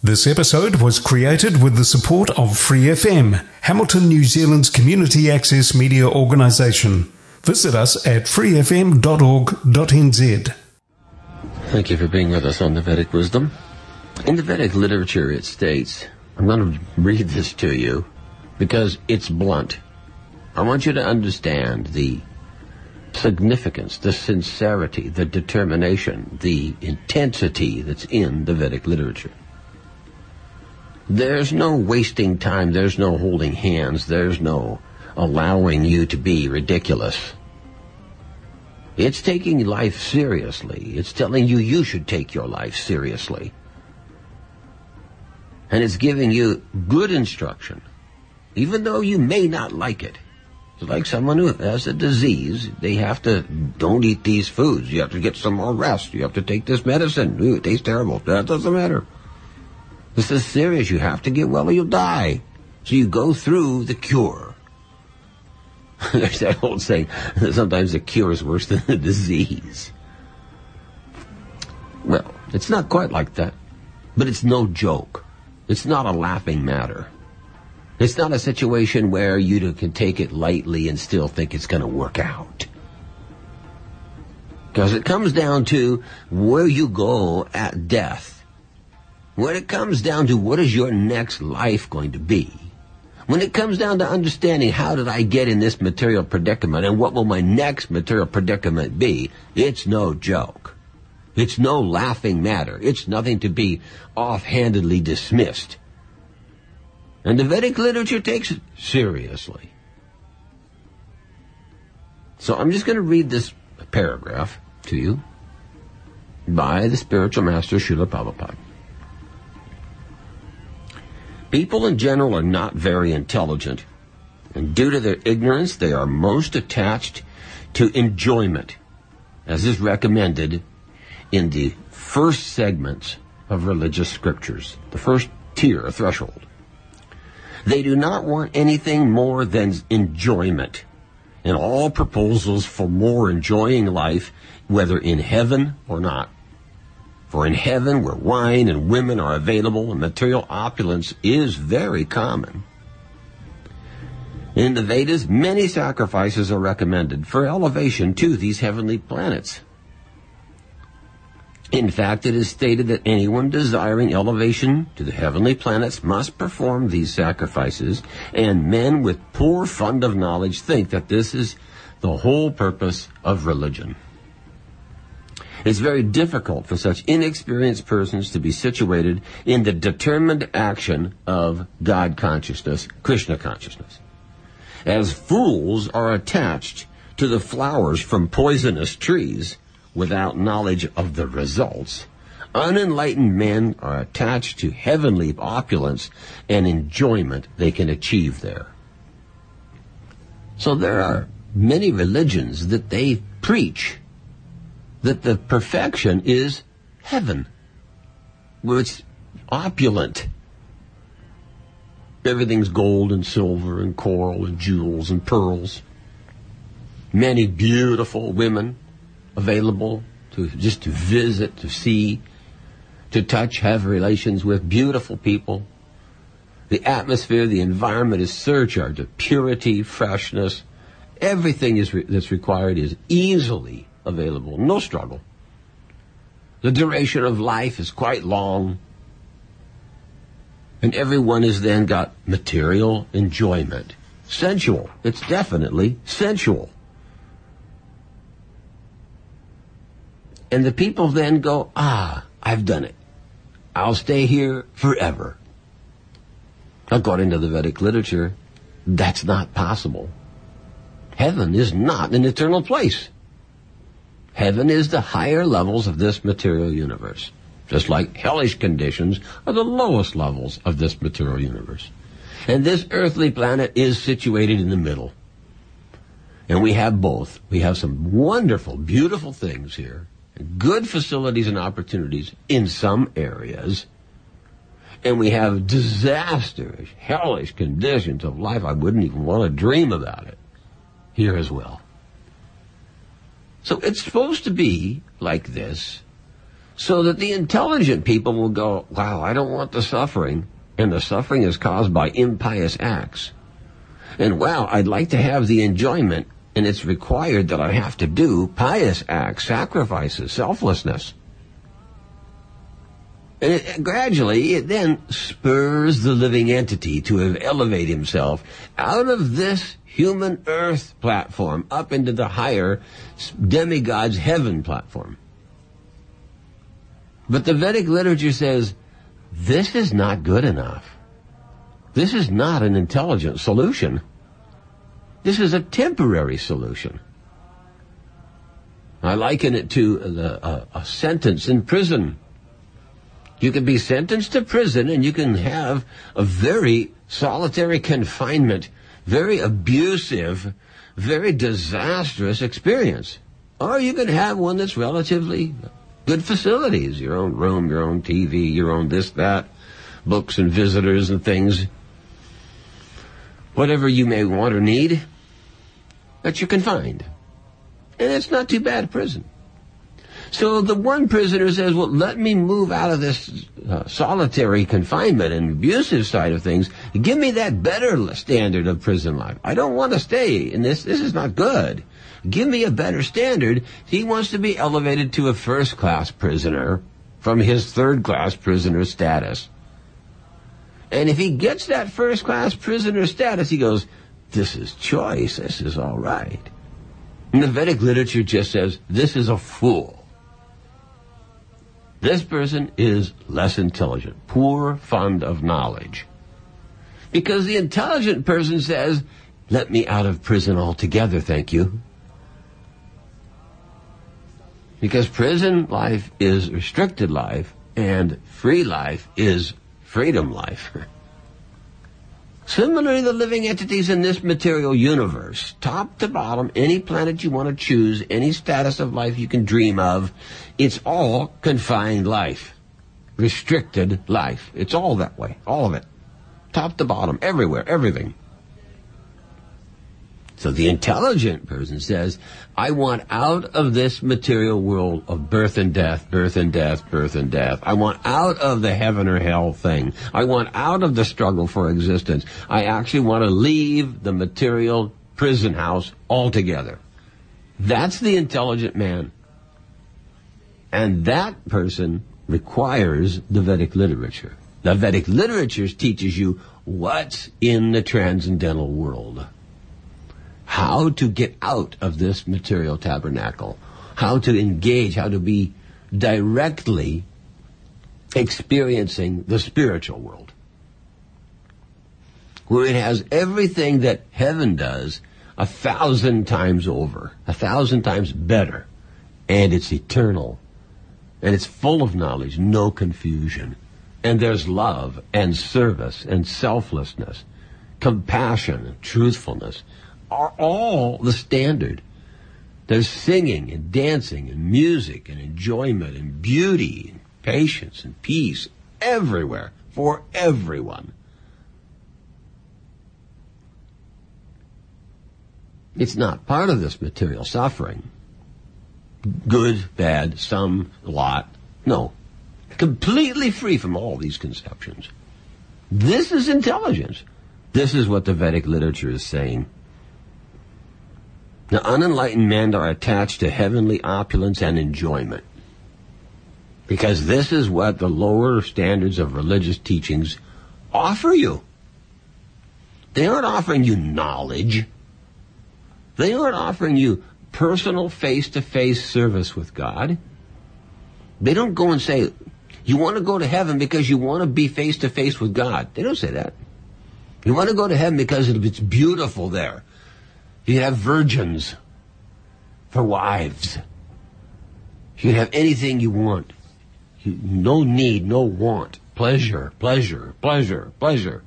This episode was created with the support of Free FM, Hamilton, New Zealand's community access media organisation. Visit us at freefm.org.nz. Thank you for being with us on the Vedic Wisdom. In the Vedic literature it states, I'm going to read this to you because it's blunt. I want you to understand the significance, the sincerity, the determination, the intensity that's in the Vedic literature. There's no wasting time, there's no holding hands, there's no allowing you to be ridiculous. It's taking life seriously. It's telling you you should take your life seriously. And it's giving you good instruction, even though you may not like it. It's like someone who has a disease. They have to, don't eat these foods. You have to get some more rest. You have to take this medicine. Ooh, it tastes terrible. That doesn't matter. This is serious. You have to get well or you'll die. So you go through the cure. There's that old saying, sometimes the cure is worse than the disease. Well, it's not quite like that. But it's no joke. It's not a laughing matter. It's not a situation where you can take it lightly and still think it's going to work out. Because it comes down to where you go at death. When it comes down to what is your next life going to be. When it comes down to understanding how did I get in this material predicament and what will my next material predicament be, it's no joke. It's no laughing matter. It's nothing to be offhandedly dismissed. And the Vedic literature takes it seriously. So I'm just going to read this paragraph to you by the spiritual master Srila Prabhupada. People in general are not very intelligent, and due to their ignorance, they are most attached to enjoyment, as is recommended in the first segments of religious scriptures, the first tier, a threshold. They do not want anything more than enjoyment, and all proposals for more enjoying life, whether in heaven or not. For in heaven, where wine and women are available and material opulence is very common. In the Vedas, many sacrifices are recommended for elevation to these heavenly planets. In fact, it is stated that anyone desiring elevation to the heavenly planets must perform these sacrifices, and men with poor fund of knowledge think that this is the whole purpose of religion. It's very difficult for such inexperienced persons to be situated in the determined action of God consciousness, Krishna consciousness. As fools are attached to the flowers from poisonous trees without knowledge of the results, unenlightened men are attached to heavenly opulence and enjoyment they can achieve there. So there are many religions that they preach that the perfection is heaven, where it's opulent. Everything's gold and silver and coral and jewels and pearls. Many beautiful women available to just to visit, to see, to touch, have relations with beautiful people. The atmosphere, the environment is surcharged of purity, freshness. Everything that's required is easily available, no struggle. The duration of life is quite long, and everyone has then got material enjoyment. Sensual. It's definitely sensual. And the people then go, I've done it. I'll stay here forever. According to the Vedic literature, that's not possible. Heaven is not an eternal place. Heaven is the higher levels of this material universe, just like hellish conditions are the lowest levels of this material universe. And this earthly planet is situated in the middle. And we have both. We have some wonderful, beautiful things here, good facilities and opportunities in some areas, and we have disastrous, hellish conditions of life. I wouldn't even want to dream about it here as well. So it's supposed to be like this, So that the intelligent people will go, wow, I don't want the suffering, and the suffering is caused by impious acts. And wow, I'd like to have the enjoyment, and it's required that I have to do pious acts, sacrifices, selflessness. And gradually, it then spurs the living entity to elevate himself out of this human earth platform up into the higher demigod's heaven platform. But the Vedic literature says, this is not good enough. This is not an intelligent solution. This is a temporary solution. I liken it to a sentence in prison. You can be sentenced to prison and you can have a very solitary confinement, very abusive, very disastrous experience. Or you can have one that's relatively good facilities, your own room, your own TV, your own this, that, books and visitors and things, whatever you may want or need, but you're confined. And it's not too bad a prison. So the one prisoner says, well, let me move out of this solitary confinement and abusive side of things. Give me that better standard of prison life. I don't want to stay in this. This is not good. Give me a better standard. He wants to be elevated to a first-class prisoner from his third-class prisoner status. And if he gets that first-class prisoner status, he goes, this is choice. This is all right. And the Vedic literature just says, this is a fool. This person is less intelligent, poor, fond of knowledge. Because the intelligent person says, let me out of prison altogether, thank you. Because prison life is restricted life, and free life is freedom life. Similarly, the living entities in this material universe, top to bottom, any planet you want to choose, any status of life you can dream of, it's all confined life, restricted life. It's all that way, all of it, top to bottom, everywhere, everything. So the intelligent person says, I want out of this material world of birth and death, birth and death, birth and death. I want out of the heaven or hell thing. I want out of the struggle for existence. I actually want to leave the material prison house altogether. That's the intelligent man. And that person requires the Vedic literature. The Vedic literature teaches you what's in the transcendental world. How to get out of this material tabernacle, how to engage, how to be directly experiencing the spiritual world, where it has everything that heaven does 1,000 times over, 1,000 times better, and it's eternal, and it's full of knowledge, no confusion, and there's love and service and selflessness, compassion and truthfulness, are all the standard. There's singing and dancing and music and enjoyment and beauty and patience and peace everywhere for everyone. It's not part of this material suffering. Good, bad, some, a lot. No. Completely free from all these conceptions. This is intelligence. This is what the Vedic literature is saying. The unenlightened men are attached to heavenly opulence and enjoyment, because this is what the lower standards of religious teachings offer you. They aren't offering you knowledge. They aren't offering you personal face-to-face service with God. They don't go and say, you want to go to heaven because you want to be face-to-face with God. They don't say that. You want to go to heaven because it's beautiful there. You have virgins for wives. You can have anything you want. No need, no want. Pleasure, pleasure, pleasure, pleasure.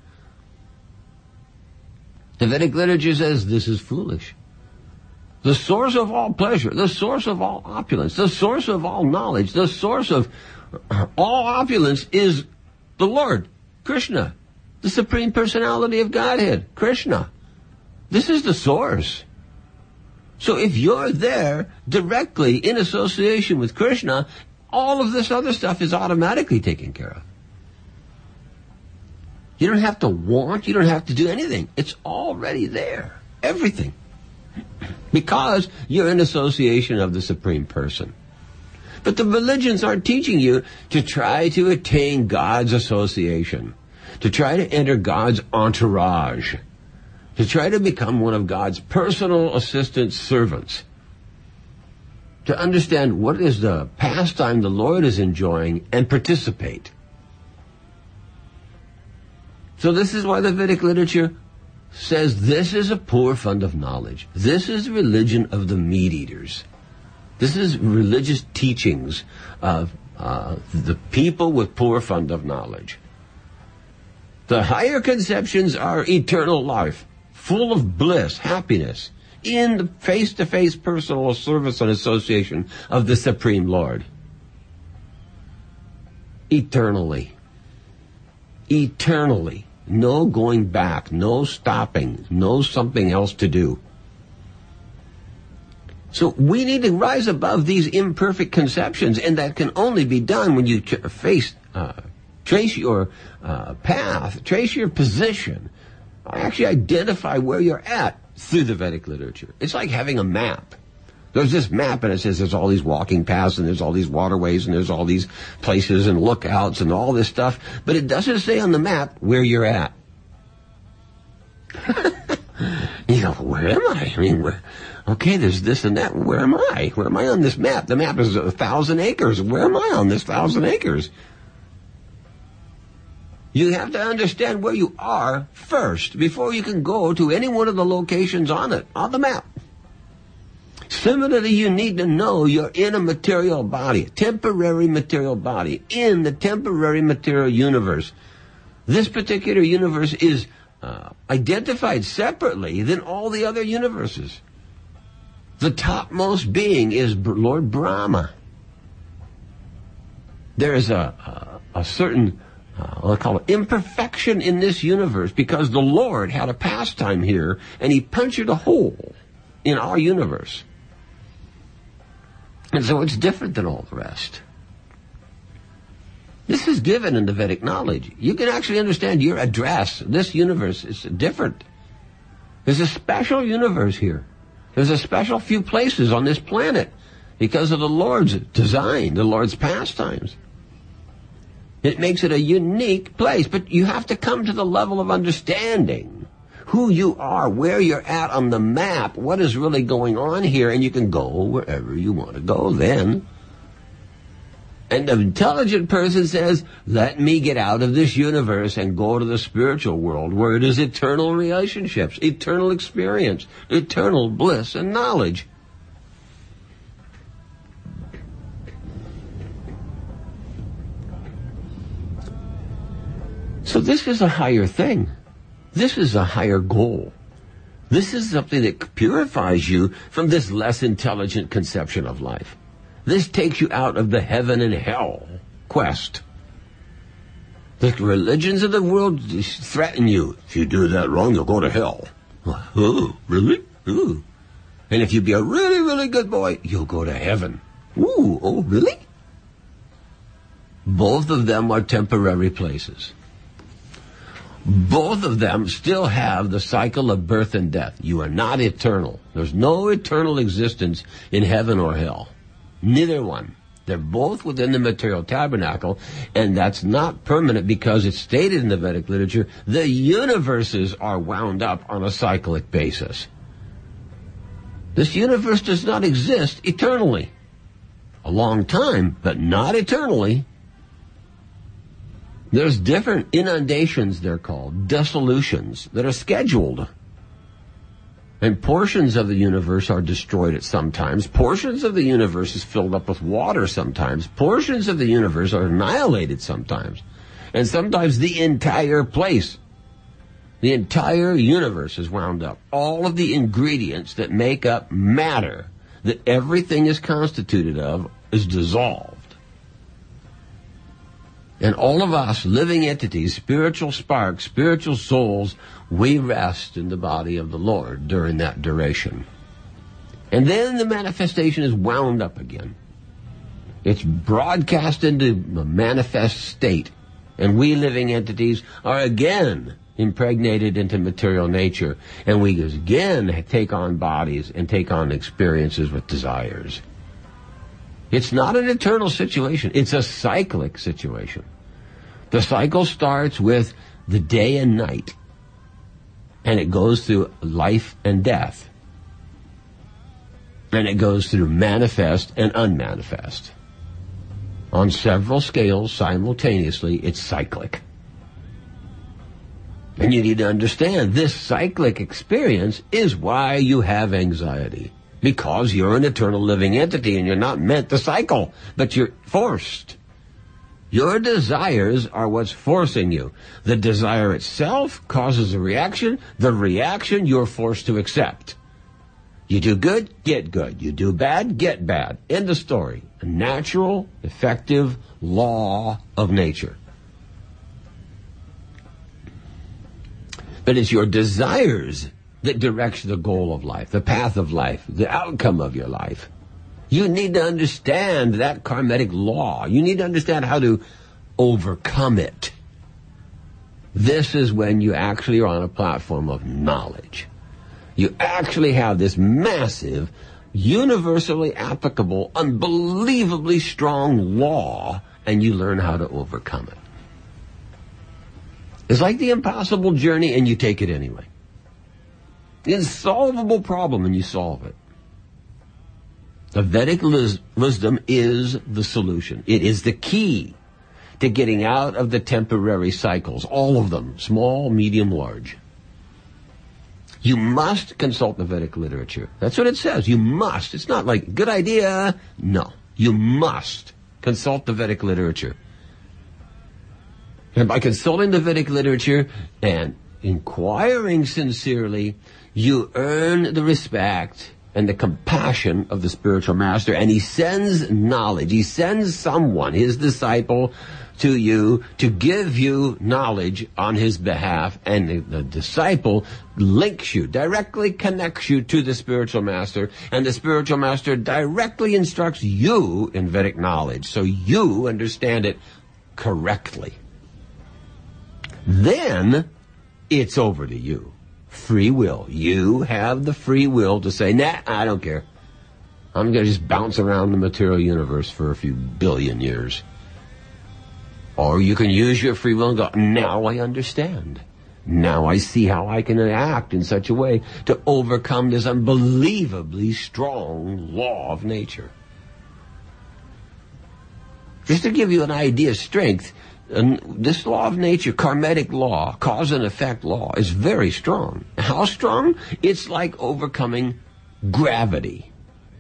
The Vedic literature says this is foolish. The source of all pleasure, the source of all opulence, the source of all knowledge, the source of all opulence is the Lord, Krishna, the Supreme Personality of Godhead, Krishna. This is the source. So if you're there directly in association with Krishna, all of this other stuff is automatically taken care of. You don't have to want, you don't have to do anything. It's already there. Everything. Because you're in association of the Supreme Person. But the religions aren't teaching you to try to attain God's association, to try to enter God's entourage, to try to become one of God's personal assistant servants, to understand what is the pastime the Lord is enjoying and participate. So this is why the Vedic literature says this is a poor fund of knowledge. This is religion of the meat-eaters. This is religious teachings of the people with poor fund of knowledge. The higher conceptions are eternal life, full of bliss, happiness, in the face-to-face personal service and association of the Supreme Lord. Eternally. Eternally. No going back, no stopping, no something else to do. So we need to rise above these imperfect conceptions, and that can only be done when you trace your path, trace your position, actually identify where you're at through the Vedic literature. It's like having a map. There's this map, and it says there's all these walking paths, and there's all these waterways, and there's all these places and lookouts and all this stuff, but it doesn't say on the map where you're at. You know, where am I? I mean, okay, there's this and that. Where am I? Where am I on this map? The map is 1,000 acres. Where am I on this 1,000 acres? You have to understand where you are first before you can go to any one of the locations on it, on the map. Similarly, you need to know you're in a material body, a temporary material body, in the temporary material universe. This particular universe is identified separately than all the other universes. The topmost being is Lord Brahma. There is a certain, I call it imperfection in this universe because the Lord had a pastime here and he punctured a hole in our universe. And so it's different than all the rest. This is given in the Vedic knowledge. You can actually understand your address. This universe is different. There's a special universe here. There's a special few places on this planet because of the Lord's design, the Lord's pastimes. It makes it a unique place, but you have to come to the level of understanding who you are, where you're at on the map, what is really going on here, and you can go wherever you want to go then. And the intelligent person says, let me get out of this universe and go to the spiritual world where it is eternal relationships, eternal experience, eternal bliss and knowledge. So this is a higher thing. This is a higher goal. This is something that purifies you from this less intelligent conception of life. This takes you out of the heaven and hell quest. The religions of the world threaten you. If you do that wrong, you'll go to hell. Oh, really? Ooh. And if you be a really, really good boy, you'll go to heaven. Ooh, oh, really? Both of them are temporary places. Both of them still have the cycle of birth and death. You are not eternal. There's no eternal existence in heaven or hell. Neither one. They're both within the material tabernacle, and that's not permanent because it's stated in the Vedic literature, the universes are wound up on a cyclic basis. This universe does not exist eternally. A long time, but not eternally. There's different inundations, they're called, dissolutions, that are scheduled. And portions of the universe are destroyed at some times. Portions of the universe is filled up with water sometimes. Portions of the universe are annihilated sometimes. And sometimes the entire place, the entire universe is wound up. All of the ingredients that make up matter, that everything is constituted of, is dissolved. And all of us, living entities, spiritual sparks, spiritual souls, we rest in the body of the Lord during that duration. And then the manifestation is wound up again. It's broadcast into a manifest state. And we living entities are again impregnated into material nature. And we again take on bodies and take on experiences with desires. It's not an eternal situation. It's a cyclic situation. The cycle starts with the day and night. And it goes through life and death. And it goes through manifest and unmanifest. On several scales simultaneously, it's cyclic. And you need to understand this cyclic experience is why you have anxiety. Because you're an eternal living entity and you're not meant to cycle, but you're forced. Your desires are what's forcing you. The desire itself causes a reaction. The reaction you're forced to accept. You do good, get good. You do bad, get bad. End of story. A natural, effective law of nature. But it's your desires that directs the goal of life, the path of life, the outcome of your life. You need to understand that karmatic law. You need to understand how to overcome it. This is when you actually are on a platform of knowledge. You actually have this massive, universally applicable, unbelievably strong law, and you learn how to overcome it. It's like the impossible journey, and you take it anyway. The insolvable problem, and you solve it. The Vedic wisdom is the solution. It is the key to getting out of the temporary cycles, all of them, small, medium, large. You must consult the Vedic literature. That's what it says. You must. It's not like, good idea. No. You must consult the Vedic literature. And by consulting the Vedic literature and inquiring sincerely, you earn the respect and the compassion of the spiritual master. And he sends knowledge. He sends someone, his disciple, to you to give you knowledge on his behalf, and the disciple links you, directly connects you to the spiritual master, and the spiritual master directly instructs you in Vedic knowledge so you understand it correctly. Then it's over to you. Free will. You have the free will to say, nah, I don't care. I'm going to just bounce around the material universe for a few billion years. Or you can use your free will and go, now I understand. Now I see how I can act in such a way to overcome this unbelievably strong law of nature. Just to give you an idea of strength, this law of nature, karmatic law, cause and effect law, is very strong. How strong? It's like overcoming gravity.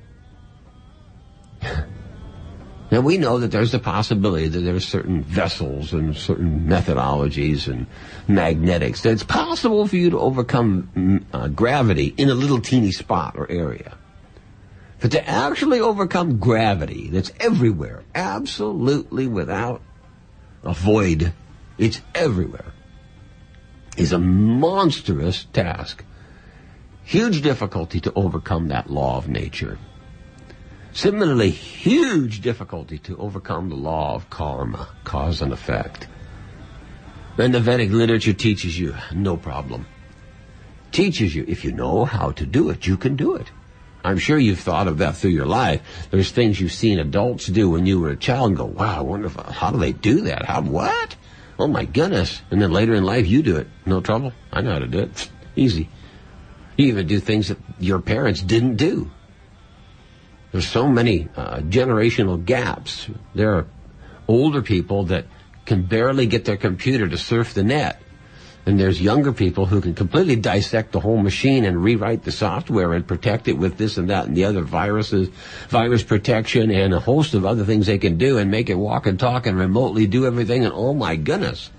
Now, we know that there's the possibility that there's certain vessels and certain methodologies and magnetics that it's possible for you to overcome gravity in a little teeny spot or area. But to actually overcome gravity that's everywhere, absolutely without a void, it's everywhere, is a monstrous task. Huge difficulty to overcome that law of nature. Similarly, huge difficulty to overcome the law of karma, cause and effect. And the Vedic literature teaches you, no problem. Teaches you, if you know how to do it, you can do it. I'm sure you've thought of that through your life. There's things you've seen adults do when you were a child and go, wow, I wonder how do they do that? How, what? Oh my goodness. And then later in life you do it. No trouble. I know how to do it. Easy. You even do things that your parents didn't do. There's so many generational gaps. There are older people that can barely get their computer to surf the net. And there's younger people who can completely dissect the whole machine and rewrite the software and protect it with this and that and the other viruses, virus protection, and a host of other things they can do and make it walk and talk and remotely do everything. And oh my goodness.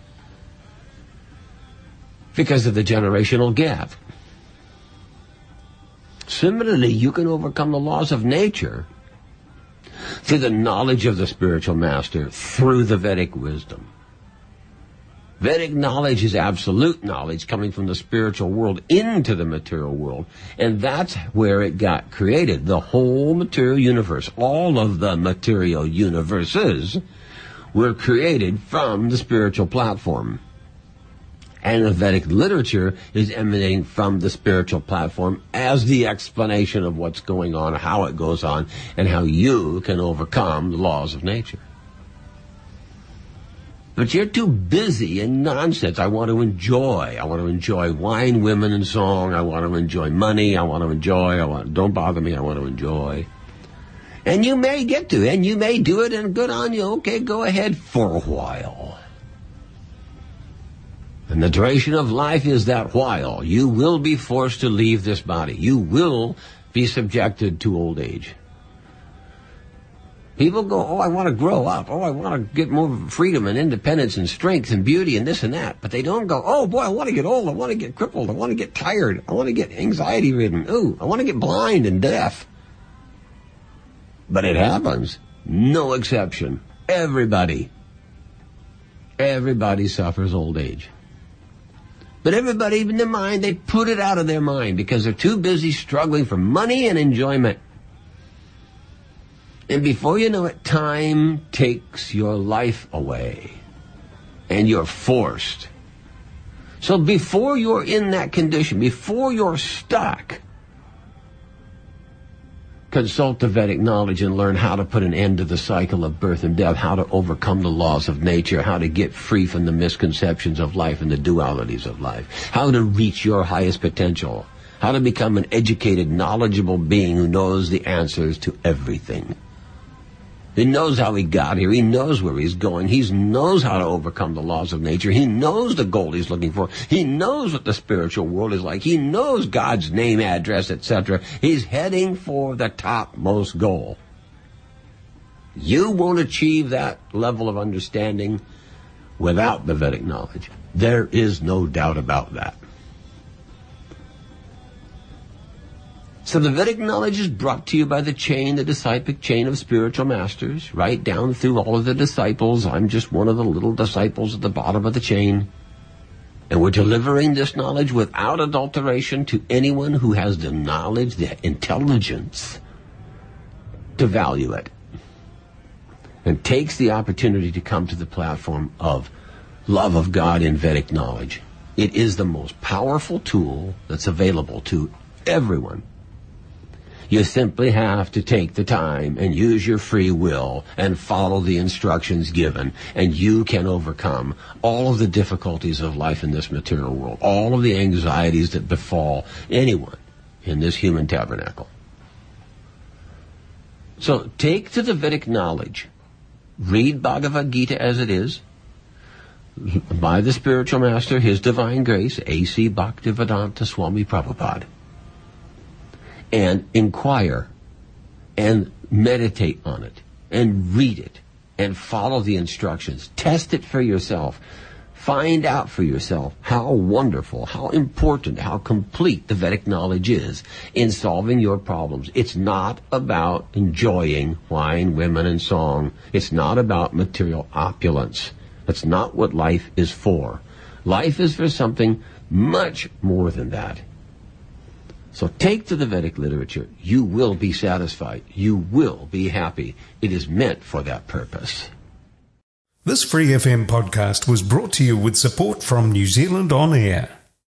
Because of the generational gap. Similarly, you can overcome the laws of nature through the knowledge of the spiritual master, through the Vedic wisdom. Vedic knowledge is absolute knowledge coming from the spiritual world into the material world. And that's where it got created. The whole material universe, all of the material universes were created from the spiritual platform. And the Vedic literature is emanating from the spiritual platform as the explanation of what's going on, how it goes on, and how you can overcome the laws of nature. But you're too busy in nonsense. I want to enjoy. I want to enjoy wine, women, and song. I want to enjoy money. I want to enjoy. Don't bother me. I want to enjoy. And you may get to, and you may do it, and good on you. Okay, go ahead for a while. And the duration of life is that while. You will be forced to leave this body. You will be subjected to old age. People go, oh, I want to grow up. Oh, I want to get more freedom and independence and strength and beauty and this and that. But they don't go, oh, boy, I want to get old. I want to get crippled. I want to get tired. I want to get anxiety-ridden. Ooh, I want to get blind and deaf. But it happens. No exception. Everybody suffers old age. But everybody in their mind, they put it out of their mind because they're too busy struggling for money and enjoyment. And before you know it, time takes your life away. And you're forced. So before you're in that condition, before you're stuck, consult the Vedic knowledge and learn how to put an end to the cycle of birth and death, how to overcome the laws of nature, how to get free from the misconceptions of life and the dualities of life, how to reach your highest potential, how to become an educated, knowledgeable being who knows the answers to everything. He knows how he got here. He knows where he's going. He knows how to overcome the laws of nature. He knows the goal he's looking for. He knows what the spiritual world is like. He knows God's name, address, etc. He's heading for the topmost goal. You won't achieve that level of understanding without the Vedic knowledge. There is no doubt about that. So the Vedic knowledge is brought to you by the disciplic chain of spiritual masters, right down through all of the disciples. I'm just one of the little disciples at the bottom of the chain. And we're delivering this knowledge without adulteration to anyone who has the knowledge, the intelligence to value it. And takes the opportunity to come to the platform of love of God in Vedic knowledge. It is the most powerful tool that's available to everyone. You simply have to take the time and use your free will and follow the instructions given, and you can overcome all of the difficulties of life in this material world, all of the anxieties that befall anyone in this human tabernacle. So take to the Vedic knowledge, read Bhagavad Gita as it is, by the spiritual master, His Divine Grace, A.C. Bhaktivedanta Swami Prabhupada, and inquire and meditate on it and read it and follow the instructions. Test it for yourself. Find out for yourself how wonderful, how important, how complete the Vedic knowledge is in solving your problems. It's not about enjoying wine, women, and song. It's not about material opulence. That's not what life is for. Life is for something much more than that. So take to the Vedic literature. You will be satisfied. You will be happy. It is meant for that purpose. This Free FM podcast was brought to you with support from New Zealand On Air.